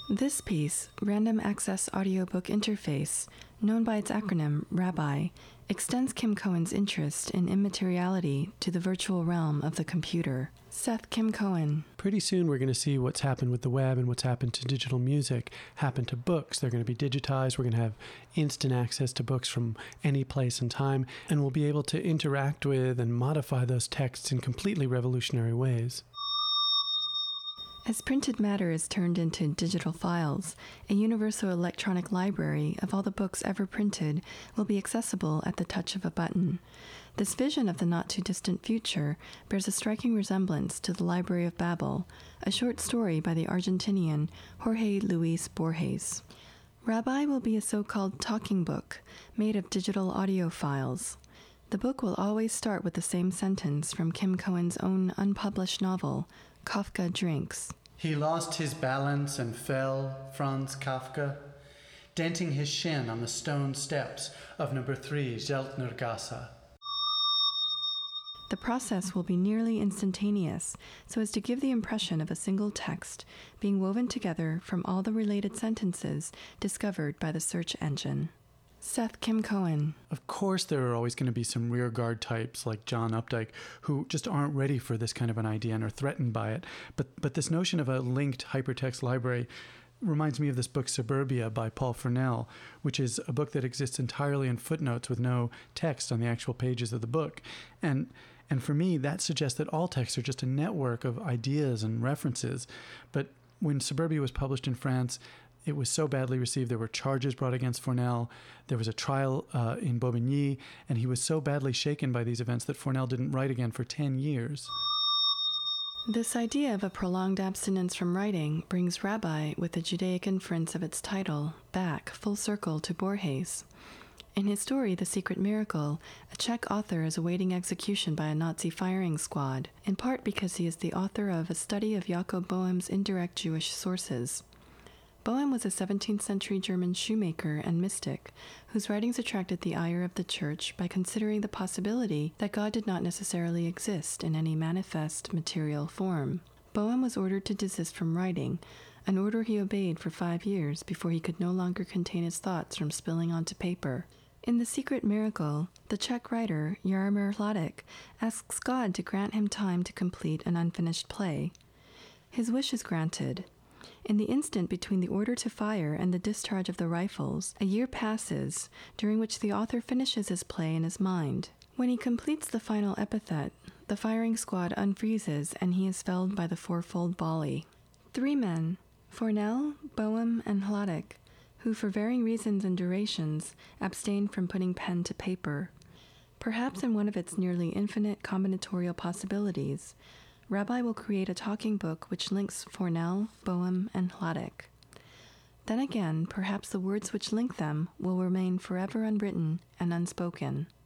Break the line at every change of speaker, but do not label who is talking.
This piece, Random Access Audiobook Interface, known by its acronym RABI, extends Kim Cohen's interest in immateriality to the virtual realm of the computer. Seth Kim Cohen.
Pretty soon we're going to see what's happened with the web and what's happened to digital music happen to books. They're going to be digitized. We're going to have instant access to books from any place and time, and we'll be able to interact with and modify those texts in completely revolutionary ways.
As printed matter is turned into digital files, a universal electronic library of all the books ever printed will be accessible at the touch of a button. This vision of the not-too-distant future bears a striking resemblance to The Library of Babel, a short story by the Argentinian Jorge Luis Borges. RABI will be a so-called talking book made of digital audio files. The book will always start with the same sentence from Kim Cohen's own unpublished novel, Kafka Drinks.
He lost his balance and fell, Franz Kafka, denting his shin on the stone steps of number 3 Zeltnergasse.
The process will be nearly instantaneous, so as to give the impression of a single text being woven together from all the related sentences discovered by the search engine. Seth Kim Cohen.
Of course there are always going to be some rearguard types like John Updike who just aren't ready for this kind of an idea and are threatened by it. But this notion of a linked hypertext library reminds me of this book Suburbia by Paul Fresnel, which is a book that exists entirely in footnotes with no text on the actual pages of the book. And for me, that suggests that all texts are just a network of ideas and references. But when Suburbia was published in France, it was so badly received. There were charges brought against Fournel. There was a trial in Bobigny, and he was so badly shaken by these events that Fournel didn't write again for 10 years.
This idea of a prolonged abstinence from writing brings RABI, with the Judaic inference of its title, back full circle to Borges. In his story, The Secret Miracle, a Czech author is awaiting execution by a Nazi firing squad, in part because he is the author of a study of Jakob Boehm's indirect Jewish sources. Boehm was a 17th century German shoemaker and mystic whose writings attracted the ire of the church by considering the possibility that God did not necessarily exist in any manifest material form. Boehm was ordered to desist from writing, an order he obeyed for 5 years before he could no longer contain his thoughts from spilling onto paper. In The Secret Miracle, the Czech writer Jaromír Hladík asks God to grant him time to complete an unfinished play. His wish is granted. In the instant between the order to fire and the discharge of the rifles, a year passes, during which the author finishes his play in his mind. When he completes the final epithet, the firing squad unfreezes and he is felled by the fourfold volley. 3 men, Fournel, Boehm, and Hladík, who for varying reasons and durations abstained from putting pen to paper. Perhaps in one of its nearly infinite combinatorial possibilities, RABI will create a talking book which links Fournel, Boehm, and Hladík. Then again, perhaps the words which link them will remain forever unwritten and unspoken.